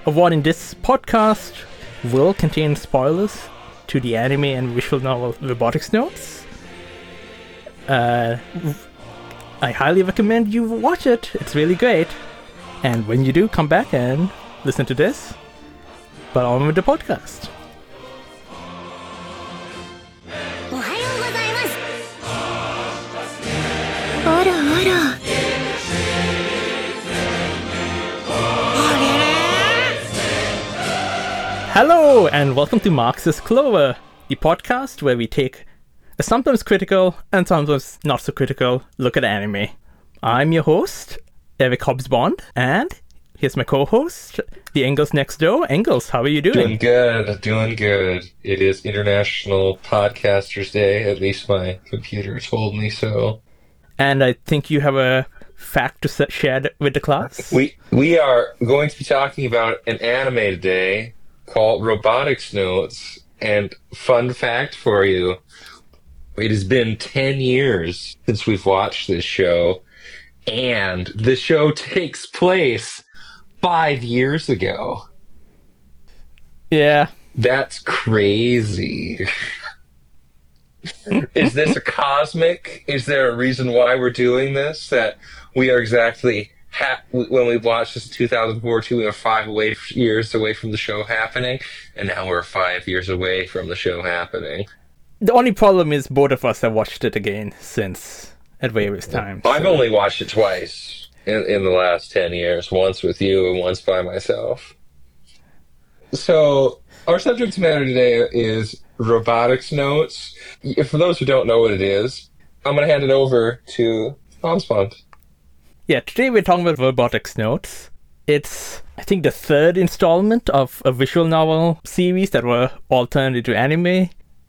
Warning, this podcast will contain spoilers to the anime and visual novel Robotics Notes. I highly recommend you watch it. It's really great. And when you do, come back and listen to this. But on with the podcast. Hello, and welcome to Marxist Clover, the podcast where we take a sometimes critical and sometimes not so critical look at anime. I'm your host, Eric Hobbs-Bond, and here's my co-host, the Engels next door. Engels, how are you doing? Doing good. It is International Podcasters Day, at least my computer told me so. And I think you have a fact to share with the class? We are going to be talking about an anime today called Robotics Notes, and fun fact for you, it has been 10 years since we've watched this show, and the show takes place 5 years ago. Yeah. That's crazy. Is this a cosmic? Is there a reason why we're doing this? That we are exactly... when we watched this in 2004, we were 5 years away from the show happening, and now we're 5 years away from the show happening. The only problem is both of us have watched it again since at various times. I've only watched it twice in the last 10 years, once with you and once by myself. So, our subject matter today is Robotics Notes. For those who don't know what it is, I'm going to hand it over to Hobbs-Bond. Yeah, today we're talking about Robotics Notes. It's, I think, the third installment of a visual novel series that were all turned into anime.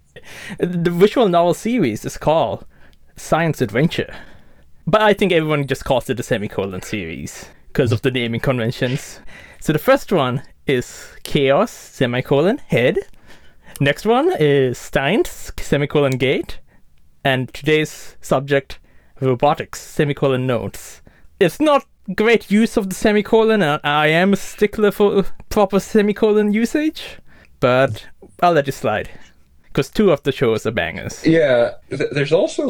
The visual novel series is called Science Adventure. But I think everyone just calls it the semicolon series because of the naming conventions. So the first one is Chaos, semicolon, Head. Next one is Steins, semicolon, Gate. And today's subject, Robotics, semicolon, Notes. It's not great use of the semicolon, and I am a stickler for proper semicolon usage, but I'll let it slide, because 2 of the shows are bangers. Yeah, there's also,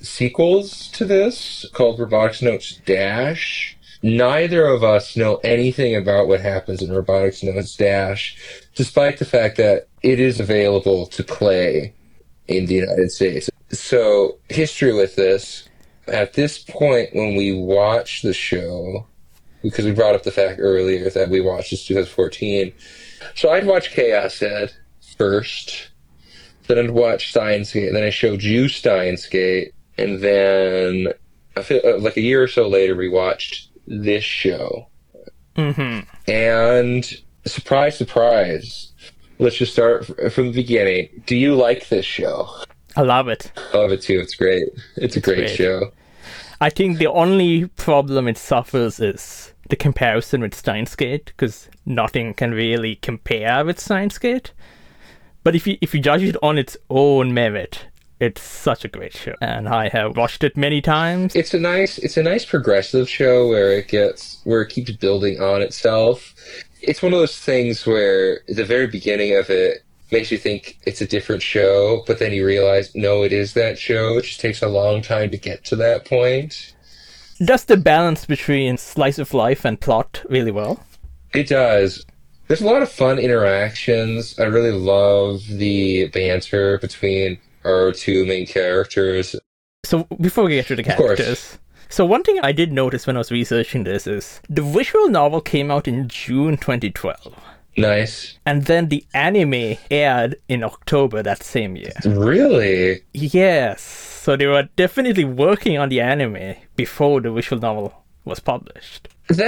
sequels to this called Robotics Notes Dash. Neither of us know anything about what happens in Robotics Notes Dash, despite the fact that it is available to play in the United States. So, history with this. At this point, when we watched the show, because we brought up the fact earlier that we watched this 2014, so I'd watched Chaos Head first, then I'd watched Steins Gate, then I showed you Steins Gate, and then a year or so later, we watched this show. Mm-hmm. And surprise, surprise, let's just start from the beginning. Do you like this show? I love it. I love it too. It's great. It's a great show. I think the only problem it suffers is the comparison with Steins Gate, because nothing can really compare with Steins Gate. But if you judge it on its own merit, it's such a great show, and I have watched it many times. It's a nice progressive show where it keeps building on itself. It's one of those things where the very beginning of it makes you think it's a different show, but then you realize, no, it is that show. It just takes a long time to get to that point. Does the balance between slice of life and plot really well? It does. There's a lot of fun interactions. I really love the banter between our 2 main characters. So before we get to the characters, so one thing I did notice when I was researching this is the visual novel came out in June 2012. Nice. And then the anime aired in October that same year. Really? Yes. So they were definitely working on the anime before the visual novel was published.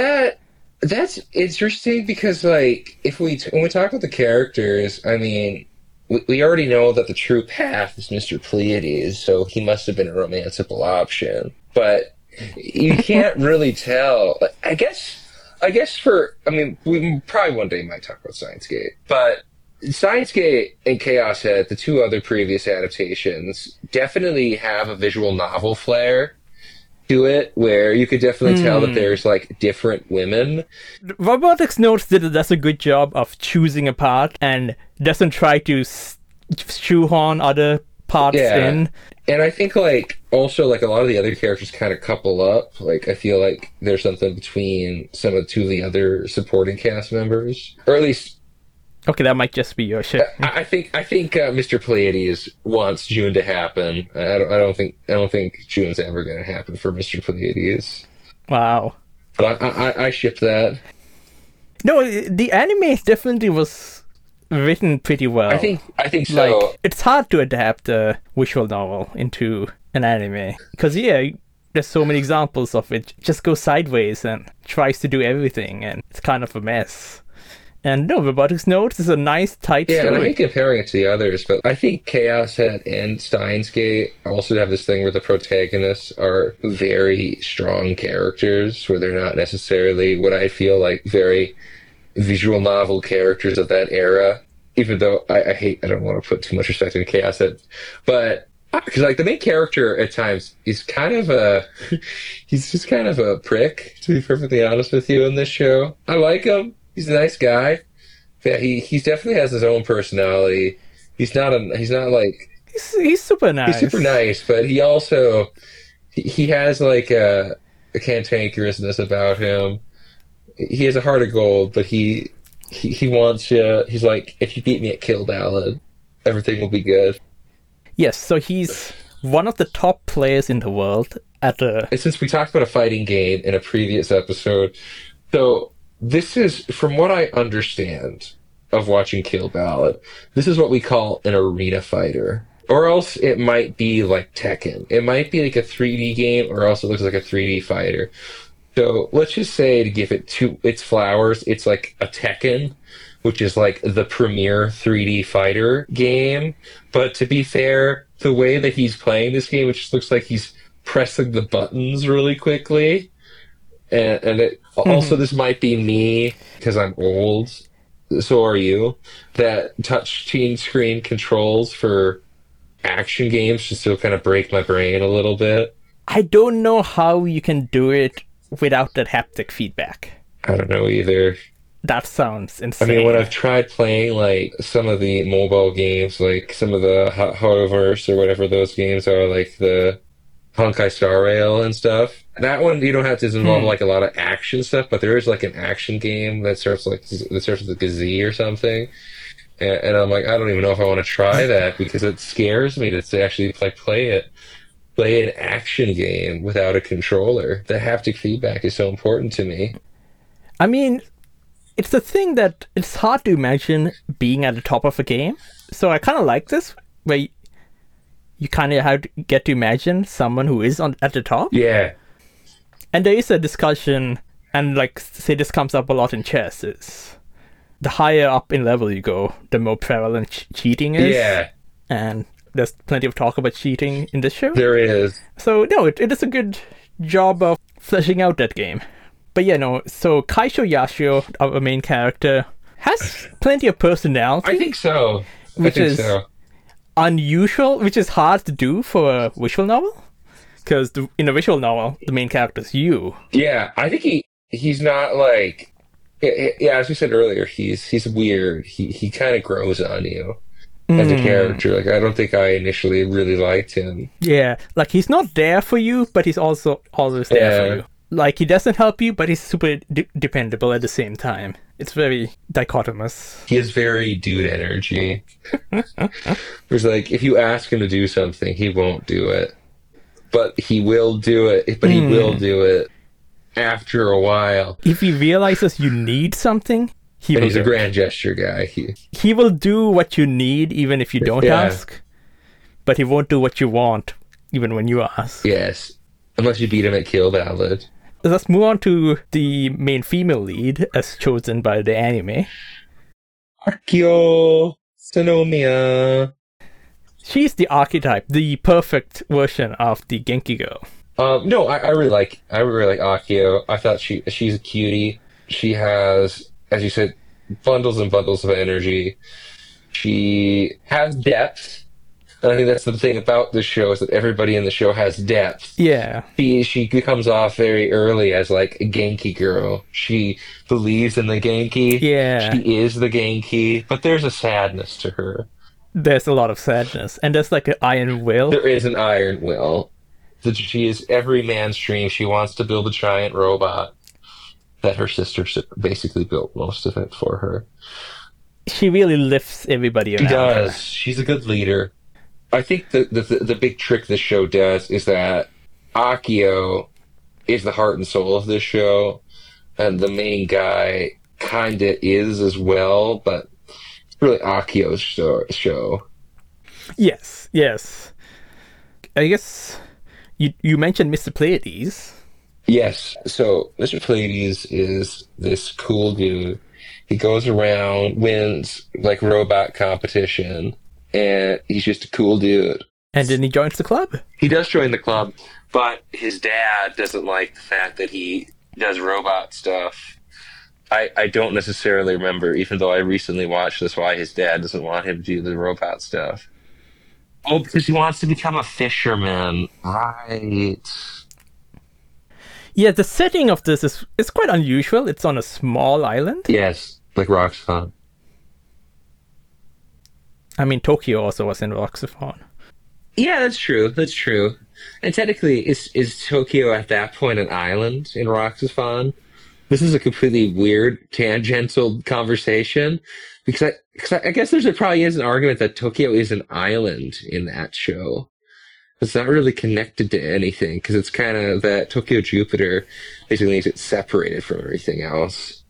That's interesting because, when we talk about the characters, I mean, we already know that the true path is Mr. Pleiades, so he must have been a romanceable option. But you can't really tell. I guess we probably one day might talk about Steins Gate, but Steins Gate and Chaos Head, the 2 other previous adaptations, definitely have a visual novel flair, to it where you could definitely tell that there's like different women. Robotics Notes does a good job of choosing a part and doesn't try to shoehorn other parts in. And I think like also like a lot of the other characters kind of couple up. Like I feel like there's something between two of the other supporting cast members, or at least. Okay, that might just be your shit. I think Mr. Pleiades wants June to happen. I don't think June's ever going to happen for Mr. Pleiades. Wow. But I ship that. No, the anime definitely was written pretty well. I think so. Like, it's hard to adapt a visual novel into an anime because there's so many examples of it just goes sideways and tries to do everything, and it's kind of a mess. And no, Robotics Notes is a nice, tight story. Yeah, and I hate comparing it to the others, but I think Chaos Head and Steins Gate also have this thing where the protagonists are very strong characters, where they're not necessarily what I feel like very visual novel characters of that era. Even though I don't want to put too much respect in Chaos Head, but because like the main character at times is kind of he's just kind of a prick, to be perfectly honest with you, in this show. I like him. He's a nice guy. Yeah, he definitely has his own personality. He's not like he's super nice. He's super nice, but he also he has like a cantankerousness about him. He has a heart of gold, but he wants you. He's like, if you beat me at Kill Ballad, everything will be good. Yes, so he's one of the top players in the world at the. Since we talked about a fighting game in a previous episode, so. This is, from what I understand of watching Kill Ballad, this is what we call an arena fighter. Or else it might be like Tekken. It might be like a 3D game, or else it looks like a 3D fighter. So let's just say, to give it its flowers, it's like a Tekken, which is like the premier 3D fighter game. But to be fair, the way that he's playing this game, it just looks like he's pressing the buttons really quickly. And also, this might be me, because I'm old, so are you, that touchscreen screen controls for action games just to kind of break my brain a little bit. I don't know how you can do it without that haptic feedback. I don't know either. That sounds insane. I mean, when I've tried playing, like, some of the mobile games, like some of the Hotoverse or whatever those games are, like the Honkai Star Rail and stuff. That one, you don't have to involve like a lot of action stuff, but there is like an action game that starts with like a Z or something. And I'm like, I don't even know if I want to try that because it scares me to actually like play an action game without a controller. The haptic feedback is so important to me. I mean, it's the thing that it's hard to imagine being at the top of a game. So I kind of like this, where you kind of have to get to imagine someone who is at the top. Yeah. And there is a discussion, and like, say this comes up a lot in chess, is the higher up in level you go, the more prevalent cheating is. Yeah. And there's plenty of talk about cheating in this show. There is. So, no, it is a good job of fleshing out that game. But yeah, no, so Kaisho Yashio, our main character, has plenty of personality. I think so. Which is unusual, which is hard to do for a visual novel. Because in a visual novel, the main character is you. Yeah, I think he's not like... Yeah, as we said earlier, he's weird. He kind of grows on you as a character. Like, I don't think I initially really liked him. Yeah, like, he's not there for you, but he's also always there for you. Like, he doesn't help you, but he's super dependable at the same time. It's very dichotomous. He has very dude energy. There's like, if you ask him to do something, he won't do it. But he will do it. But he will do it after a while. If he realizes you need something, he's a grand gesture guy. He will do what you need even if you don't ask. But he won't do what you want even when you ask. Yes. Unless you beat him at Kill Ballad. Let's move on to the main female lead as chosen by the anime. Akio Sanomiya. She's the archetype, the perfect version of the Genki girl. No, I really like Akio. I thought she's a cutie. She has, as you said, bundles and bundles of energy. She has depth, And I think that's the thing about the show is that everybody in the show has depth. Yeah. She comes off very early as like a Genki girl. She believes in the Genki. Yeah. She is the Genki, but there's a sadness to her. There's a lot of sadness. And there's like an iron will. There is an iron will. That she is every man's dream. She wants to build a giant robot that her sister basically built most of it for her. She really lifts everybody around. She does. Her. She's a good leader. I think the big trick this show does is that Akio is the heart and soul of this show, and the main guy kinda is as well, but it's really Akio's show. Yes, yes. I guess you mentioned Mr. Pleiades. Yes, so Mr. Pleiades is this cool dude. He goes around, wins like robot competition, and he's just a cool dude. And then he joins the club. He does join the club, but his dad doesn't like the fact that he does robot stuff. I don't necessarily remember, even though I recently watched this, why his dad doesn't want him to do the robot stuff. Oh, because he wants to become a fisherman. Right. Yeah, the setting of this is quite unusual. It's on a small island. Yes, like Roxxon. I mean, Tokyo also was in Roxxon. Yeah, that's true. That's true. And technically, is Tokyo at that point an island in Roxxon? This is a completely weird tangential conversation because I guess probably is an argument that Tokyo is an island in that show. It's not really connected to anything because it's kind of that Tokyo Jupiter basically makes it separated from everything else.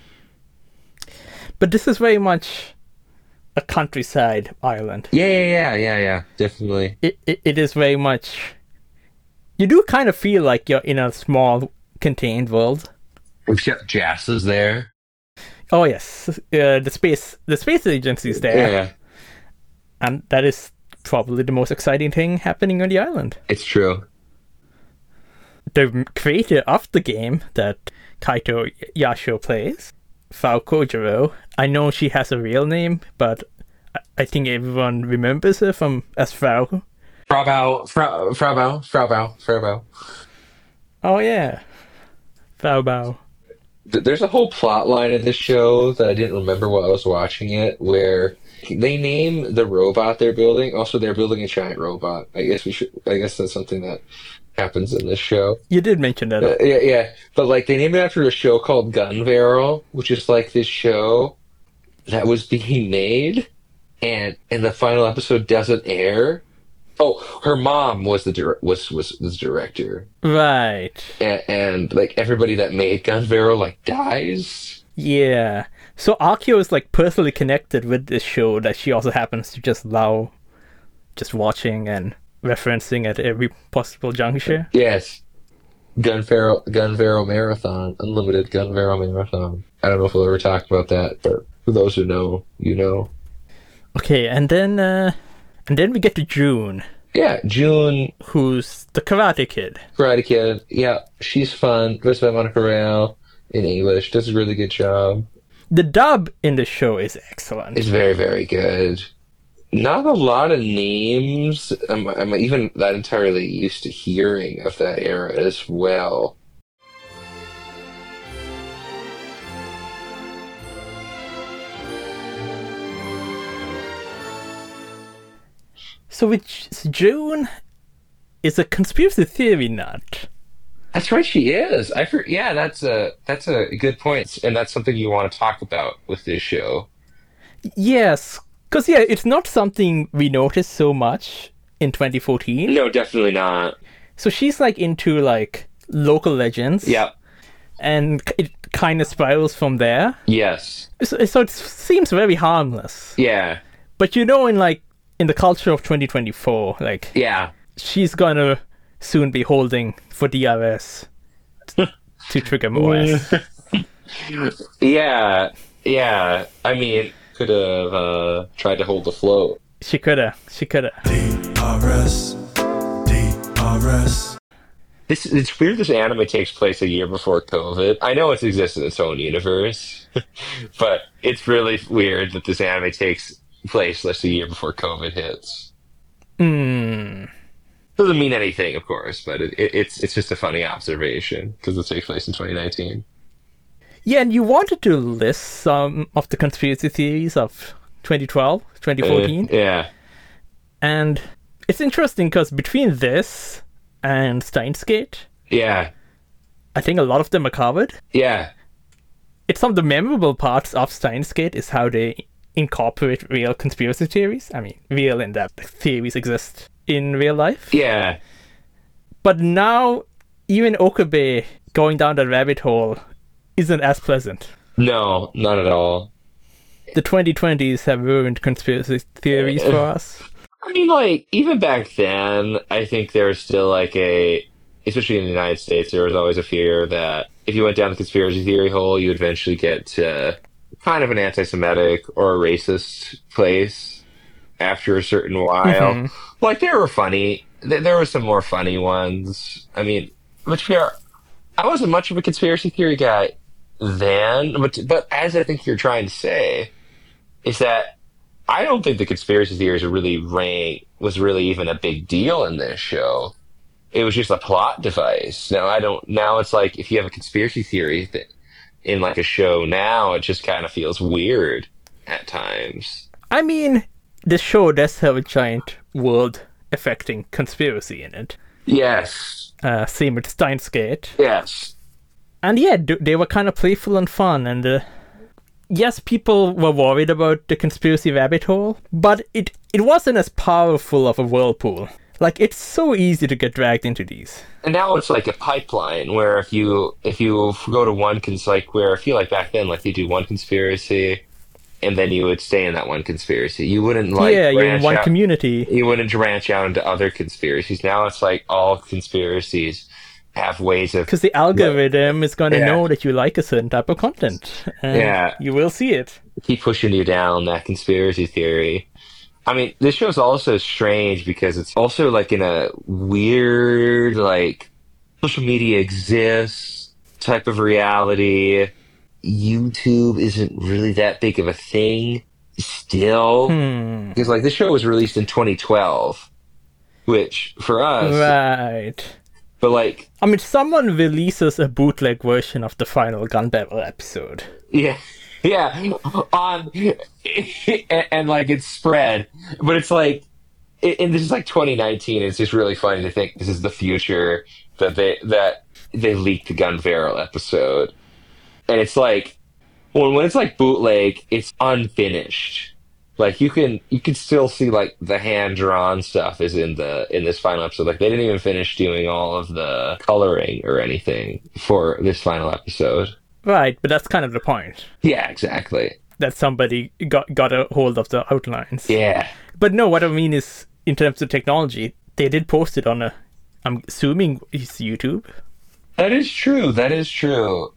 But this is very much a countryside island. Yeah, definitely. It is very much. You do kind of feel like you're in a small, contained world. Except Jas is there. Oh yes, the space agency is there. Yeah, and that is probably the most exciting thing happening on the island. It's true. The creator of the game that Kaito Yasho plays, Frau Kojiro, I know she has a real name, but I think everyone remembers her as Frau. Frau Bao. Oh yeah, Frau Bao. There's a whole plot line in this show that I didn't remember while I was watching it, where they name the robot they're building. Also, they're building a giant robot. I guess that's something that happens in this show. You did mention that. Yeah. But like they named it after a show called Gun Barrel, which is like this show that was being made, and the final episode doesn't air. Oh, her mom was the director. Right. And like everybody that made Gun Barrel like dies. Yeah. So Akio is like personally connected with this show that she also happens to just love just watching and referencing at every possible juncture. Yes. Gun Barrel Marathon. Unlimited Gun Barrel Marathon. I don't know if we'll ever talk about that, but for those who know, you know. Okay, and then we get to June. Yeah, June. Who's the Karate Kid. Karate Kid. Yeah, she's fun. Voiced by Monica Rao in English. Does a really good job. The dub in the show is excellent. It's very, very good. Not a lot of names. I'm even not entirely used to hearing of that era as well. So June is a conspiracy theory nut. That's right, she is. Yeah, that's a good point, and that's something you want to talk about with this show. Yes, because it's not something we noticed so much in 2014. No, definitely not. So she's like into like local legends. Yeah. And it kind of spirals from there. Yes. So it seems very harmless. Yeah. But in the culture of 2024, like yeah, she's gonna soon be holding for DRS to trigger OS. Yeah. I mean, could have tried to hold the float. She coulda. DRS. It's weird this anime takes place a year before COVID. I know it's existed in its own universe, but it's really weird that this anime takes place less a year before COVID hits. Hmm. Doesn't mean anything, of course, but it's just a funny observation because it takes place in 2019. Yeah, and you wanted to list some of the conspiracy theories of 2012, 2014. Yeah, And it's interesting because between this and Steins Gate, yeah, I think a lot of them are covered. yeah, It's some of the memorable parts of Steins Gate is how they incorporate real conspiracy theories. I mean, real in that theories exist in real life. yeah. But now, even Okabe going down that rabbit hole isn't as pleasant. No, not at all. The 2020s have ruined conspiracy theories for us. I mean, like, even back then, I think there was still like especially in the United States, there was always a fear that if you went down the conspiracy theory hole, you would eventually get to kind of an anti-Semitic or a racist place after a certain while. Mm-hmm. Like, there were funny, there were some more funny ones. I mean, but to be fair, I wasn't much of a conspiracy theory guy then, but as I think you're trying to say, is that I don't think the conspiracy theories was really even a big deal in this show. It was just a plot device. Now it's like if you have a conspiracy theory in like a show now, it just kind of feels weird at times. I mean, the show does have a giant world-affecting conspiracy in it. Yes. Same with Steins Gate. Yes. And yeah, they were kind of playful and fun, and yes, people were worried about the conspiracy rabbit hole, but it wasn't as powerful of a whirlpool. Like, it's so easy to get dragged into these. And now it's like a pipeline where if you go to one where I feel like back then, like, you do one conspiracy and then you would stay in that one conspiracy. You wouldn't like you're in one out, community. You wouldn't branch out into other conspiracies. Now it's like all conspiracies have ways of, because the algorithm is going to know that you like a certain type of content. And you will see it. Keep pushing you down that conspiracy theory. I mean, this show's also strange because it's also like in a weird, like, social media exists type of reality. YouTube isn't really that big of a thing still. Because, like, this show was released in 2012, which for us. Right. But, like. I mean, someone releases a bootleg version of the final Gun Battle episode. Yeah. Yeah, and like it's spread, but it's like, and this is like 2019. It's just really funny to think this is the future that they leaked the Gun Barrel episode, and it's like when it's like bootleg, it's unfinished. Like you can still see like the hand drawn stuff is in this final episode. Like they didn't even finish doing all of the coloring or anything for this final episode. Right, but that's kind of the point. Yeah, exactly. That somebody got a hold of the outlines. Yeah. But no, what I mean is, in terms of technology, they did post it on I'm assuming it's YouTube. That is true. That is true.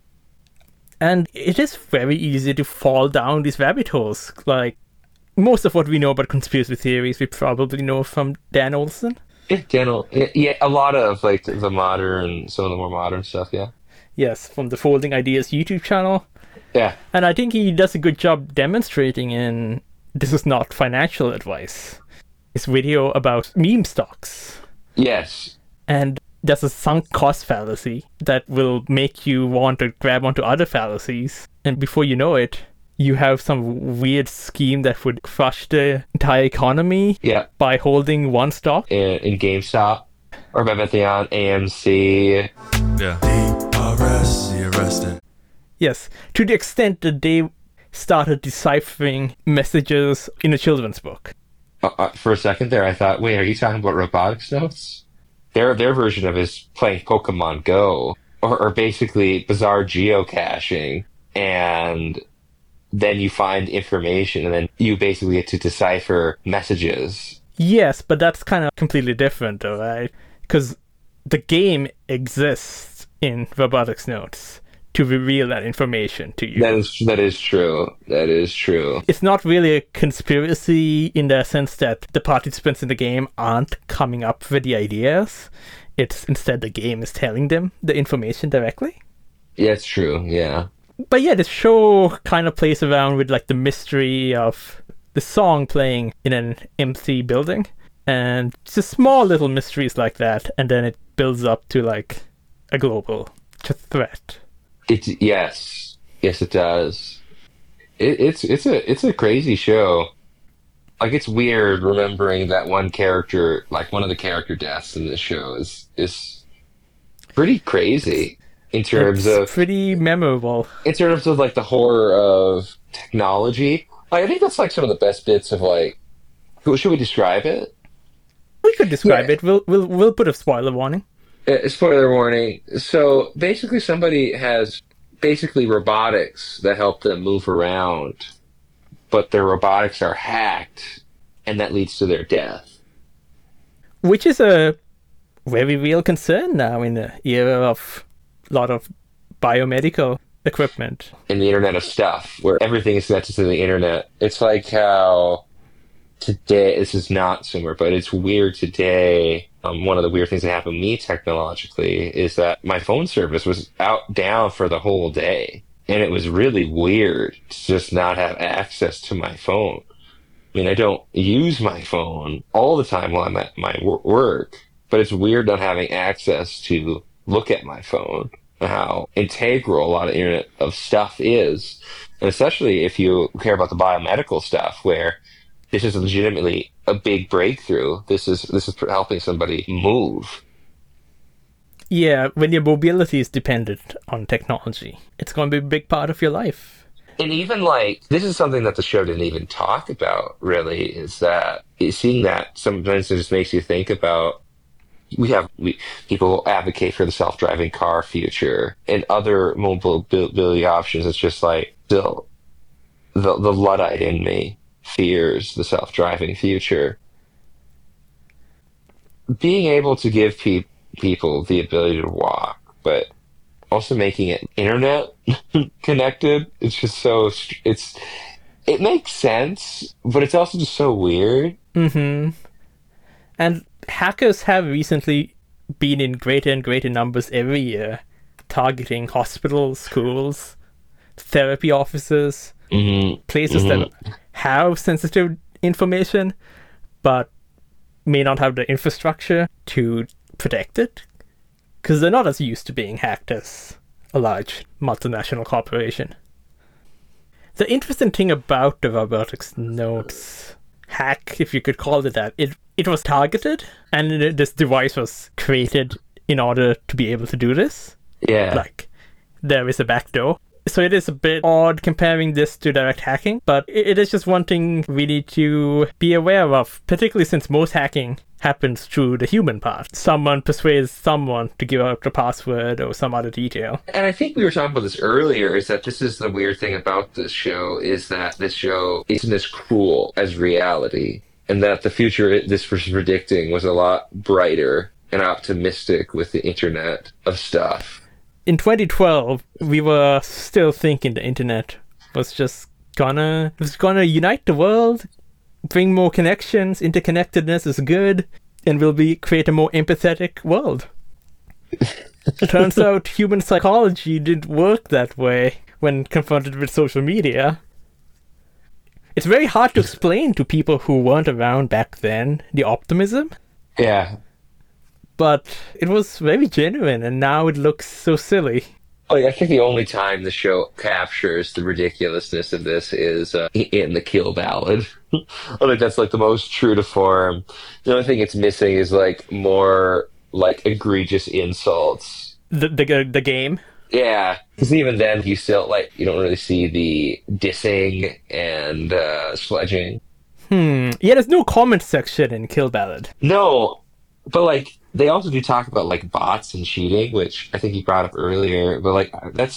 And it is very easy to fall down these rabbit holes. Like, most of what we know about conspiracy theories, we probably know from Dan Olson. Yeah, a lot of, like, some of the more modern stuff, yeah. Yes, from the Folding Ideas YouTube channel. Yeah. And I think he does a good job demonstrating in This Is Not Financial Advice. His video about meme stocks. Yes. And there's a sunk cost fallacy that will make you want to grab onto other fallacies. And before you know it, you have some weird scheme that would crush the entire economy by holding one stock. In GameStop, or Marathon, AMC. Yeah. Arrested. Yes, to the extent that they started deciphering messages in a children's book. For a second there, I thought, wait, are you talking about Robotics Notes? Their version of it is playing Pokemon Go, or basically bizarre geocaching, and then you find information, and then you basically get to decipher messages. Yes, but that's kind of completely different, though, right? Because the game exists in Robotics Notes to reveal that information to you. That is true. That is true. It's not really a conspiracy in the sense that the participants in the game aren't coming up with the ideas. It's instead the game is telling them the information directly. Yeah, it's true. Yeah. But yeah, the show kind of plays around with like the mystery of the song playing in an empty building. And just small little mysteries like that, and then it builds up to like a global threat. Yes, it does. It's a crazy show. Like, it's weird remembering that one character, like one of the character deaths in this show is pretty crazy in terms It's of pretty memorable. like the horror of technology. Like, I think that's like some of the best bits of like. Should we describe it? We could describe Yeah. it. We'll put a spoiler warning. Spoiler warning. So basically, somebody has basically robotics that help them move around, but their robotics are hacked, and that leads to their death. Which is a very real concern now in the era of a lot of biomedical equipment. In the Internet of Stuff, where everything is connected to the internet. It's like how today, this is not similar, but it's weird today. One of the weird things that happened to me technologically is that my phone service was down for the whole day. And it was really weird to just not have access to my phone. I mean, I don't use my phone all the time while I'm at my work, but it's weird not having access to look at my phone and how integral a lot of Internet of Stuff is. And especially if you care about the biomedical stuff, where this is legitimately a big breakthrough. This is helping somebody move. Yeah, when your mobility is dependent on technology, it's going to be a big part of your life. And even like, this is something that the show didn't even talk about, really, is that seeing that sometimes it just makes you think about, people advocate for the self-driving car future and other mobility options. It's just like, still, the Luddite in me fears the self-driving future. Being able to give people the ability to walk, but also making it internet connected, it's just it makes sense, but it's also just so weird. Mm-hmm. And hackers have recently been in greater and greater numbers every year, targeting hospitals, schools, therapy offices, places that have sensitive information, but may not have the infrastructure to protect it, because they're not as used to being hacked as a large multinational corporation. The interesting thing about the Robotics Notes hack, if you could call it that, it was targeted, and this device was created in order to be able to do this. Yeah. Like, there is a backdoor. So it is a bit odd comparing this to direct hacking, but it is just one thing we need to be aware of, particularly since most hacking happens through the human part. Someone persuades someone to give out the password or some other detail. And I think we were talking about this earlier, is that this is the weird thing about this show, is that this show isn't as cruel as reality, and that the future this was predicting was a lot brighter and optimistic with the Internet of Stuff. In 2012, we were still thinking the internet was just gonna unite the world, bring more connections, interconnectedness is good, and will create a more empathetic world. Turns out human psychology didn't work that way when confronted with social media. It's very hard to explain to people who weren't around back then, the optimism. Yeah. But it was very genuine, and now it looks so silly. Like, I think the only time the show captures the ridiculousness of this is in the Kill Ballad. I think that's like the most true to form. The only thing it's missing is like more like egregious insults. The game. Yeah, because even then you don't really see the dissing and sledging. Yeah, there's no comment section in Kill Ballad. No, but like they also do talk about like bots and cheating, which I think you brought up earlier. But like that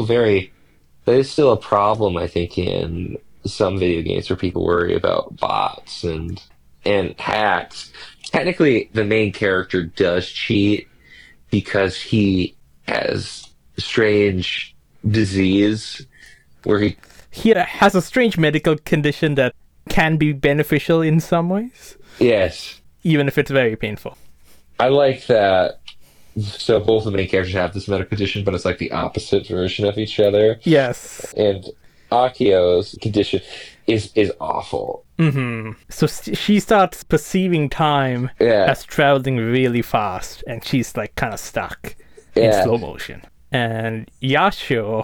is still a problem, I think, in some video games where people worry about bots and hacks. Technically, the main character does cheat because he has strange disease where he has a strange medical condition that can be beneficial in some ways. Yes. Even if it's very painful. I like that. So both the main characters have this medical condition, but it's like the opposite version of each other. Yes. And Akio's condition is awful. So she starts perceiving time Yeah. as traveling really fast, and she's like kind of stuck in Yeah. slow motion. And Yashio,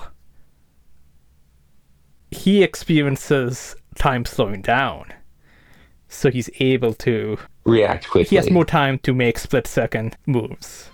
he experiences time slowing down, so he's able to. React quickly. He has more time to make split-second moves.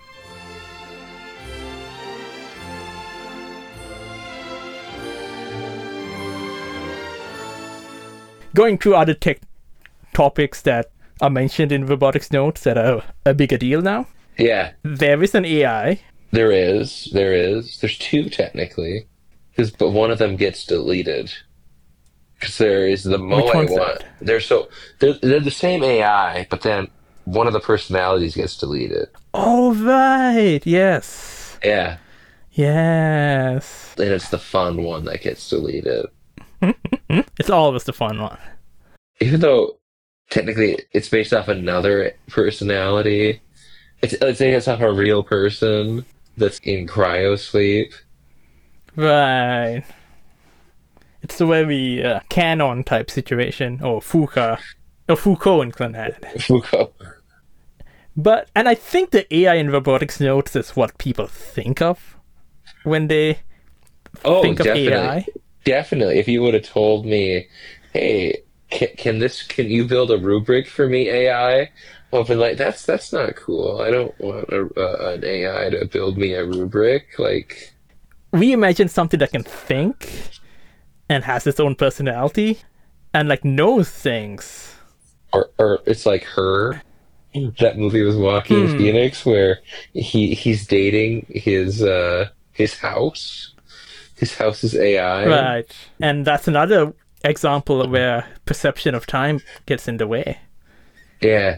Going through other tech topics that are mentioned in robotics notes that are a bigger deal now. Yeah. There is an AI. There is. There's two technically, but one of them gets deleted. Because there is the Moe Which one's one. that? They're the same AI, but then one of the personalities gets deleted. Oh, right. Yes. Yeah, Yes. and it's the fun one that gets deleted. It's always the fun one. Even though technically it's based off another personality, it's based off a real person that's in cryo sleep. Right. It's a very canon type situation, or Foucault inclined. Foucault. And I think the AI in robotics notes is what people think of when they think of definitely. AI. Definitely. If you would have told me, hey, can you build a rubric for me, AI? I've been like, that's not cool. I don't want an AI to build me a rubric. Like, We imagine something that can think and has its own personality and like knows things. or it's like Her, that movie with Joaquin Phoenix, where he's dating his house. His house is AI. Right. And that's another example where perception of time gets in the way. Yeah.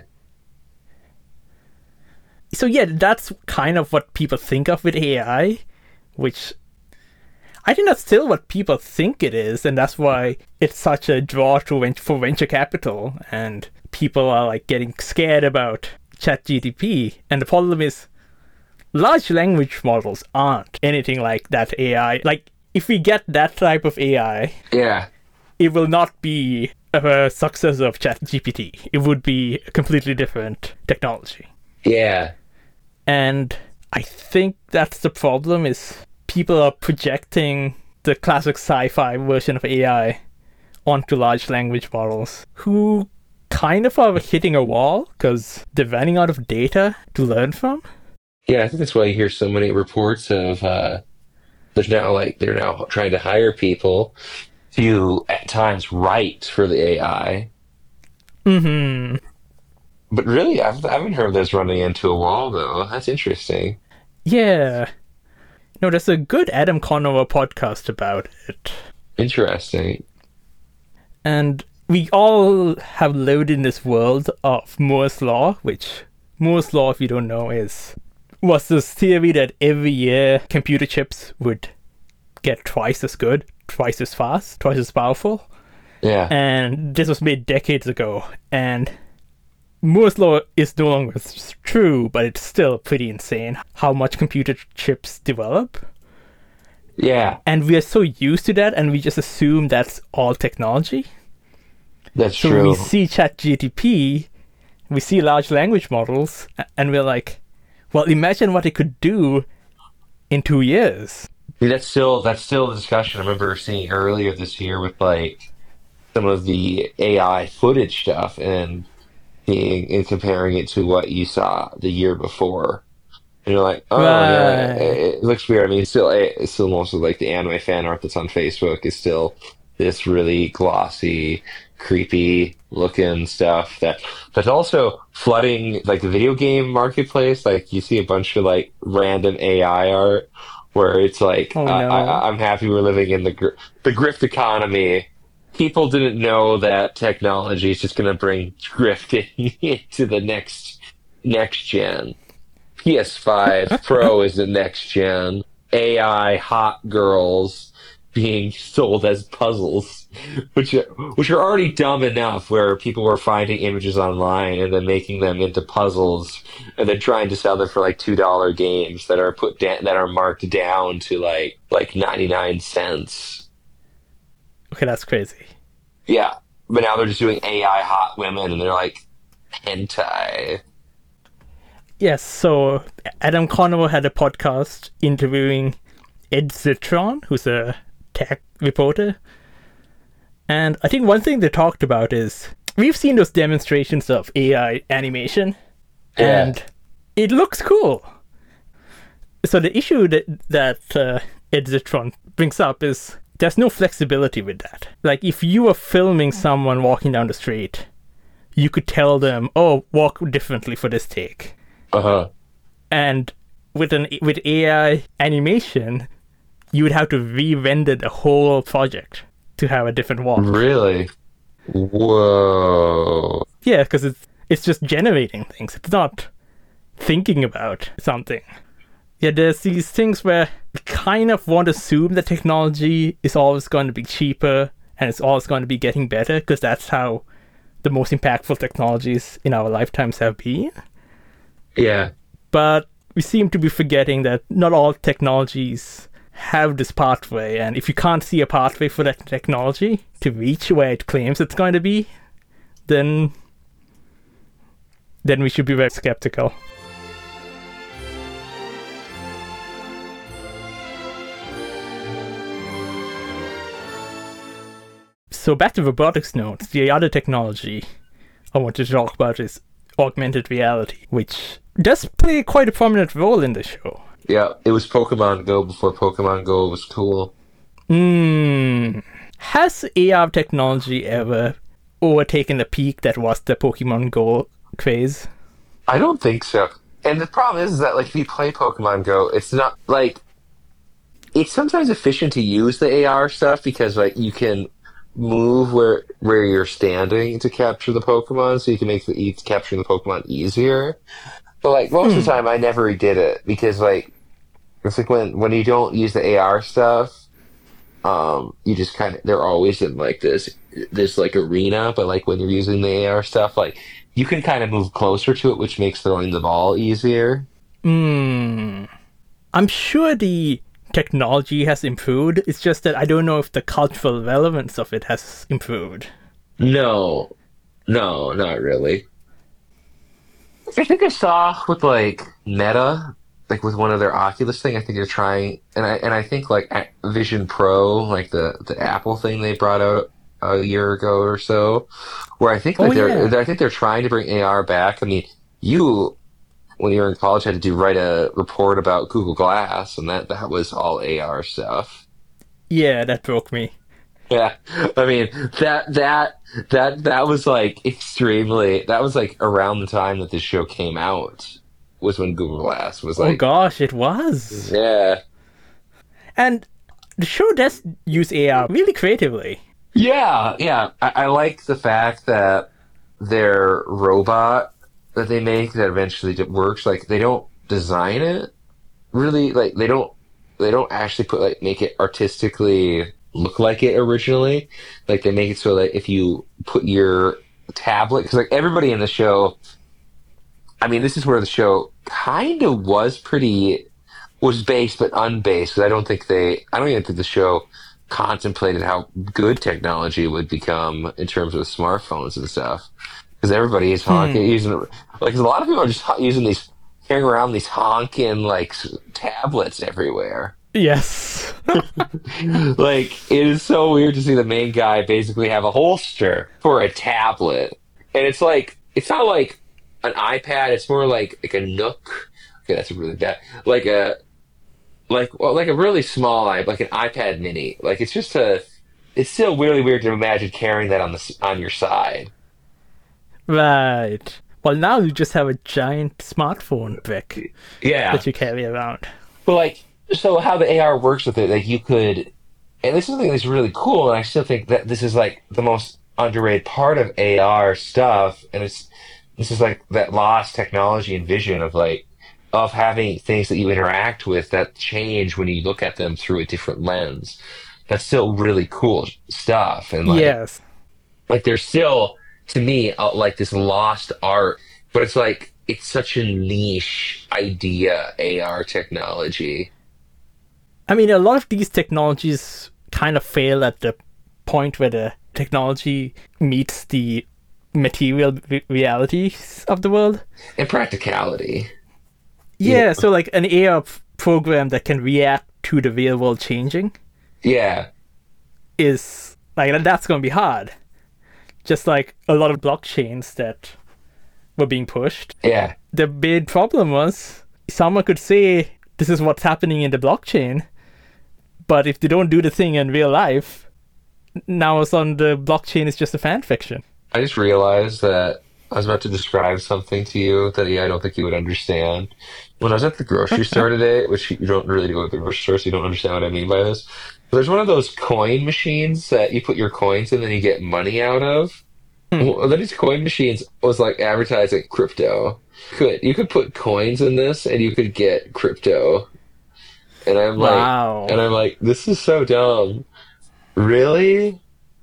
So yeah, that's kind of what people think of with AI, which I think that's still what people think it is, and that's why it's such a draw for venture capital, and people are like getting scared about ChatGPT. And the problem is, large language models aren't anything like that AI. Like, if we get that type of AI, Yeah. it will not be a successor of ChatGPT. It would be a completely different technology. Yeah. And I think that's the problem, is people are projecting the classic sci-fi version of AI onto large language models, who kind of are hitting a wall because they're running out of data to learn from. Yeah, I think that's why you hear so many reports of they're now trying to hire people to at times write for the AI. Mm-hmm. But really, I haven't heard of this running into a wall though. That's interesting. Yeah. No, there's a good Adam Conover podcast about it. Interesting. And we all have lived in this world of Moore's Law, which Moore's Law, if you don't know, was this theory that every year computer chips would get twice as good, twice as fast, twice as powerful. Yeah. And this was made decades ago. And Moore's Law is no longer true, but it's still pretty insane how much computer chips develop. Yeah. And we are so used to that, and we just assume that's all technology. That's So true. we see ChatGPT, we see large language models, and we're like, well, imagine what it could do in 2 years. Yeah, that's still a discussion I remember seeing earlier this year with like some of the AI footage stuff and comparing it to what you saw the year before. And you're like, oh yeah, Right. it looks weird. I mean, it's still mostly like the anime fan art that's on Facebook is still this really glossy, creepy looking stuff that's also flooding like the video game marketplace. Like you see a bunch of like random AI art where it's like, Oh, no. I'm happy we're living in the grift economy. People didn't know that technology is just going to bring grifting into the next gen. PS5 Pro is the next gen. AI hot girls being sold as puzzles, which are already dumb enough, where people were finding images online and then making them into puzzles and then trying to sell them for like $2 games that are that are marked down to like 99 cents. Okay, that's crazy. Yeah. but now they're just doing AI hot women, and they're like hentai. Yes, so Adam Conover had a podcast interviewing Ed Zitron, who's a tech reporter. And I think one thing they talked about is we've seen those demonstrations of AI animation, and it looks cool. So the issue that Ed Zitron brings up is there's no flexibility with that. Like, if you were filming someone walking down the street, you could tell them, oh, walk differently for this take. Uh-huh. And with AI animation, you would have to re-render the whole project to have a different walk. Really? Whoa. Yeah, because it's just generating things. It's not thinking about something. Yeah, there's these things where we kind of want to assume that technology is always going to be cheaper and it's always going to be getting better, because that's how the most impactful technologies in our lifetimes have been. Yeah. But we seem to be forgetting that not all technologies have this pathway, and if you can't see a pathway for that technology to reach where it claims it's going to be, then we should be very skeptical. So back to robotics nodes, the other technology I want to talk about is augmented reality, which does play quite a prominent role in the show. Yeah, it was Pokemon Go before Pokemon Go was cool. Has AR technology ever overtaken the peak that was the Pokemon Go craze? I don't think so. And the problem is that, like, if you play Pokemon Go, it's not, like, it's sometimes efficient to use the AR stuff because, like, you can move where you're standing to capture the Pokemon, so you can make capturing the Pokemon easier. But, like, most of the time, I never did it because, like, it's like when you don't use the AR stuff, you just kind of, they're always in, like, this like, arena, but, like, when you're using the AR stuff, like, you can kind of move closer to it, which makes throwing the ball easier. I'm sure the technology has improved. It's just that I don't know if the cultural relevance of it has improved. No, not really. I think I saw with, like, Meta, like, with one of their Oculus thing, I think they're trying, and I think, like, Vision Pro, like the Apple thing they brought out a year ago or so, where I think they're trying to bring AR back. I mean, you, when you were in college, had to write a report about Google Glass, and that was all AR stuff. Yeah, that broke me. Yeah, I mean that was like extremely. That was like around the time that this show came out, was when Google Glass was like. Oh gosh, it was. Yeah. And the show does use AR really creatively. Yeah. I like the fact that their robot that they make that eventually works, like, they don't design it really, like, they don't actually make it artistically look like it originally. Like, they make it so that if you put your tablet, because, like, everybody in the show, I mean, this is where the show kind of was based but unbased, because I don't even think the show contemplated how good technology would become in terms of smartphones and stuff. Because everybody is using, like, a lot of people are just carrying around these honking, like, tablets everywhere. Yes. Like, it is so weird to see the main guy basically have a holster for a tablet. And it's like, it's not like an iPad, it's more like a Nook. Okay, that's really bad. Like a really small, like an iPad mini. Like, it's still really weird to imagine carrying that on your side. Right. Well, now you just have a giant smartphone brick. Yeah. That you carry around. But, like, so how the AR works with it, like, you could, and this is something that's really cool, and I still think that this is, like, the most underrated part of AR stuff, and this is, like, that lost technology and vision of having things that you interact with that change when you look at them through a different lens. That's still really cool stuff, and, like, yes. Like, there's still, to me, like, this lost art, but it's like, it's such a niche idea, AR technology. I mean, a lot of these technologies kind of fail at the point where the technology meets the material realities of the world. And practicality. Yeah, so like an AR program that can react to the real world changing Yeah. is like that's going to be hard. Just like a lot of blockchains that were being pushed. Yeah. The big problem was someone could say this is what's happening in the blockchain, but if they don't do the thing in real life, now it's on the blockchain is just a fan fiction. I just realized that I was about to describe something to you that I don't think you would understand. When I was at the grocery store today, which you don't really go to the grocery store, so you don't understand what I mean by this. But there's one of those coin machines that you put your coins in and then you get money out of. Well, then these coin machines was like advertising crypto. You could put coins in this and you could get crypto. And I'm like, Wow. This is so dumb. Really?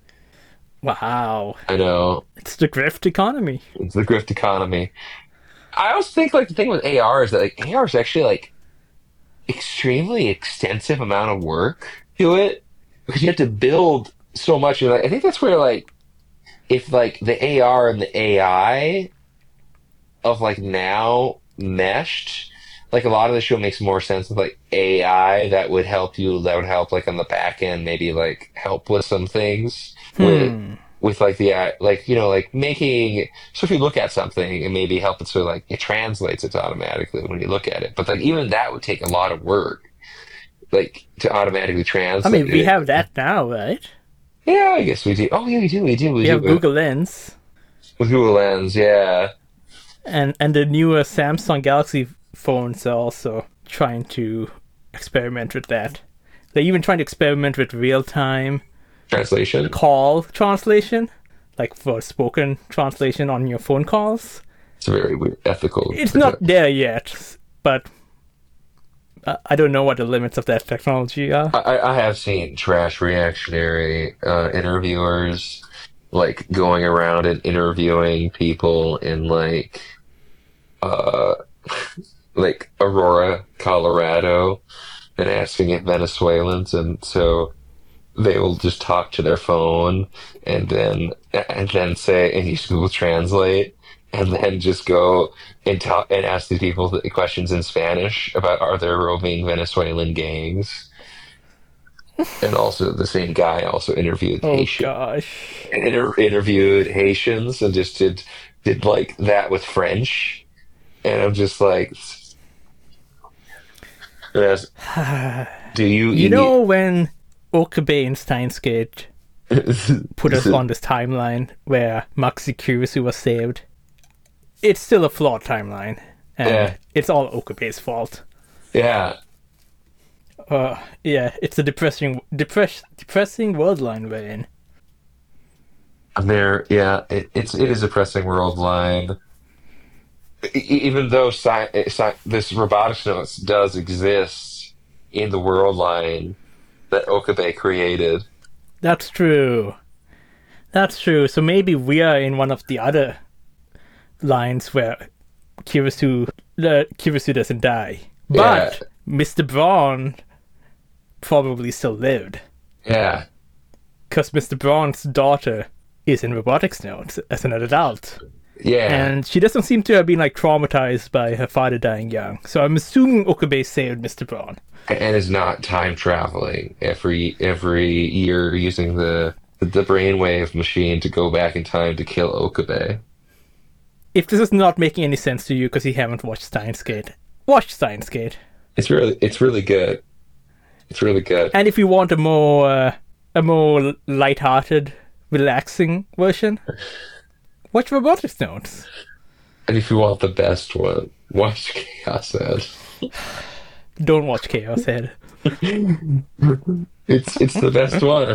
Wow. I know. It's the grift economy. It's the grift economy. I also think like the thing with AR is that like AR is actually like extremely extensive amount of work to it because you have to build so much. And like, I think that's where like if like the AR and the AI of like now meshed, like a lot of the show makes more sense with like AI that would help like on the back end, maybe like help with some things with like the like like making, so if you look at something and maybe help it so like it translates it automatically when you look at it, but like even that would take a lot of work like to automatically translate. I mean, we have that now, right? Yeah, I guess we do. Oh yeah, we do. We have Google Lens. With Google Lens, yeah. And the newer Samsung Galaxy phones are also trying to experiment with that. They're even trying to experiment with real-time Translation? call translation, like for spoken translation on your phone calls. It's very weird, ethical. It's not there yet, but I don't know what the limits of that technology are. I have seen trash reactionary interviewers like going around and interviewing people in like Aurora, Colorado, and asking if Venezuelans, and so they will just talk to their phone and then say and use Google Translate and then just go and talk and ask these people the questions in Spanish about are there roving Venezuelan gangs. And also the same guy also interviewed Gosh. interviewed Haitians and just did like that with French. And I'm just like, do you know when Okabe and Steins;Gate put us on this timeline where Maxi Kurisu was saved? It's still a flawed timeline, and it's all Okabe's fault. Yeah. Yeah, it's a depressing world line we're in. It is a depressing world line. Even though this Robotics Notes does exist in the world line that Okabe created. That's true. So maybe we are in one of the other lines where Kurisu doesn't die. But Mr. Braun probably still lived. Yeah. Because Mr. Braun's daughter is in Robotics Notes as an adult. Yeah. And she doesn't seem to have been like traumatized by her father dying young. So I'm assuming Okabe saved Mr. Braun. And is not time traveling every year using the brainwave machine to go back in time to kill Okabe. If this is not making any sense to you because you haven't watched Steins;Gate, watch Steins;Gate. It's really good. It's really good. And if you want a more lighthearted, relaxing version, watch Robotics Notes. And if you want the best one, watch Chaos Head. Don't watch Chaos Head. It's the best one.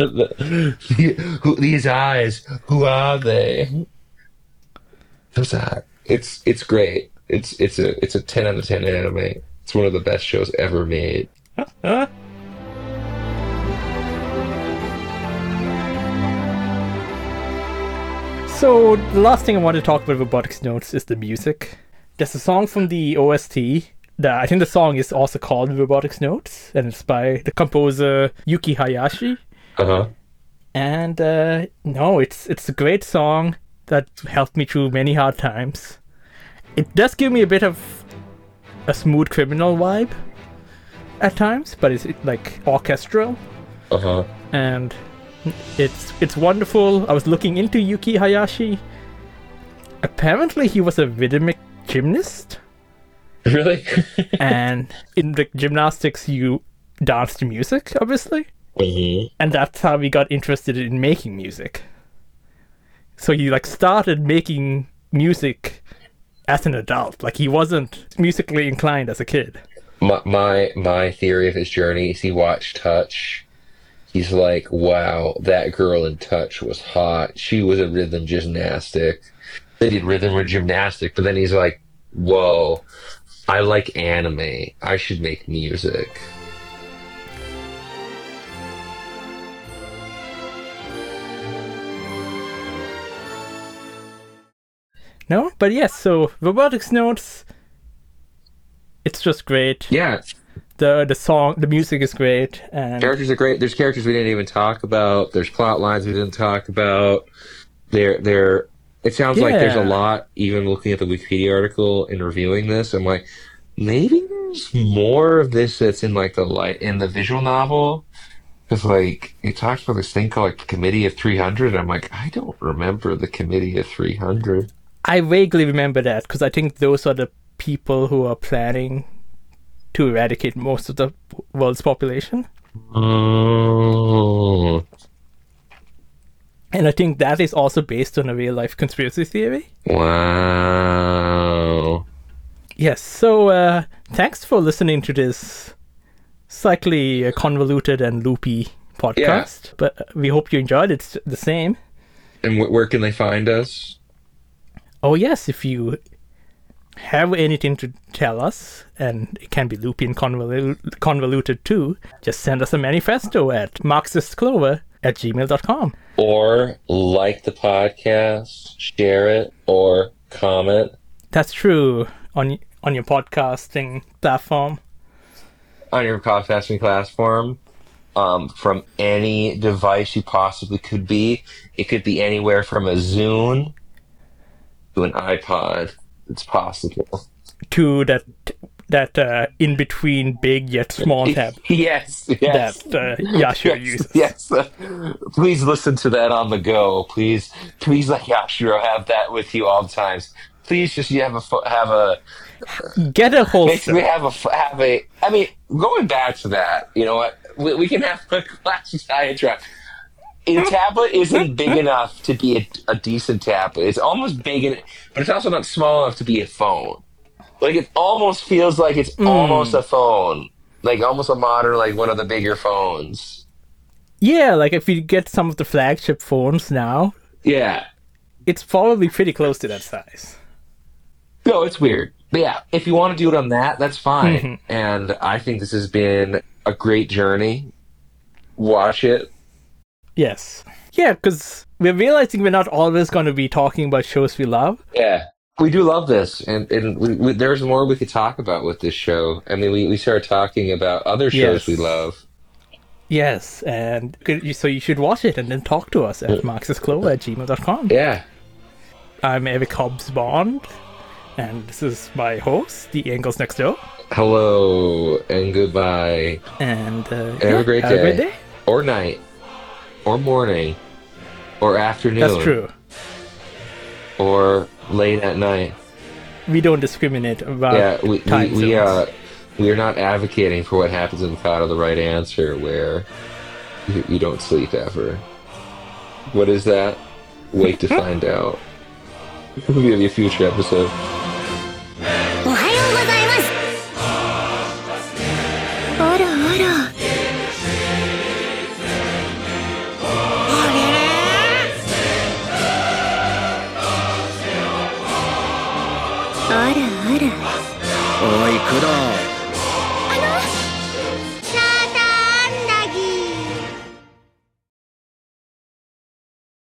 These eyes, who are they? It's great. It's a 10 out of 10 anime. It's one of the best shows ever made. So the last thing I want to talk about Robotics Notes is the music. There's a song from the OST that I think the song is also called Robotics Notes, and it's by the composer Yuki Hayashi. Uh-huh. And no, it's a great song that helped me through many hard times. It does give me a bit of a Smooth Criminal vibe at times, but it's like orchestral. Uh-huh. And it's wonderful. I was looking into Yuki Hayashi. Apparently he was a rhythmic gymnast. Really? And in the gymnastics you dance to music, obviously. Mm-hmm. And that's how we got interested in making music. So he like started making music as an adult. Like he wasn't musically inclined as a kid. My theory of his journey is he watched Touch. He's like, wow, that girl in Touch was hot. She was a rhythm gymnastic. They did rhythm or gymnastic, but then he's like, whoa, I like anime. I should make music. No? But yes, so Robotics Notes, it's just great. Yeah. The song, the music is great. And Characters are great. There's characters we didn't even talk about. There's plot lines we didn't talk about. It sounds like there's a Yeah. lot, even looking at the Wikipedia article and reviewing this, I'm like, maybe there's more of this that's in like in the visual novel. Because like it talks about this thing called like the Committee of 300. I'm like, I don't remember the Committee of 300. I vaguely remember that because I think those are the people who are planning to eradicate most of the world's population. Oh. And I think that is also based on a real life conspiracy theory. Wow. Yes, so thanks for listening to this slightly convoluted and loopy podcast. But we hope you enjoyed it the same. And where can they find us? Oh yes, if you have anything to tell us, and it can be loopy and convoluted too, just send us a manifesto at marxistclover@gmail.com. Or like the podcast, share it, or comment. That's true on your podcasting platform. On your podcasting platform, from any device you possibly could be. It could be anywhere from a Zune to an iPod. It's possible. To that in between big yet small tab Yes. that Yashiro uses. Yes. Please listen to that on the go. Please let Yashiro have that with you all the times. Please just have a Get a holster. basically have a. I mean, going back to that, you know what? We can have a class diatribe. A tablet isn't big enough to be a decent tablet. It's almost big, but it's also not small enough to be a phone. Like, it almost feels like it's almost a phone. Like, almost a modern, like, one of the bigger phones. Yeah, like if you get some of the flagship phones now, Yeah. it's probably pretty close to that size. No, it's weird. But yeah, if you want to do it on that, that's fine. Mhm. And I think this has been a great journey. Watch it. Yes. Yeah, because we're realizing we're not always going to be talking about shows we love. Yeah. We do love this, and there's more we could talk about with this show. I mean, we started talking about other shows we love. Yes, and so you should watch it and then talk to us at marxistclover@gmail.com. Yeah. I'm Eric Hobbs Bond, and this is my host, The Angles Next Door. Hello and goodbye. And Have a great day. Or night. Or morning. Or afternoon. That's true. Or late at night. We don't discriminate about time zones. We are not advocating for what happens in the thought of the right answer, where you don't sleep ever. What is that? Wait to find out. It'll be a future episode. おはようございます。あらあら。あれれ。あらあら。 おい工藤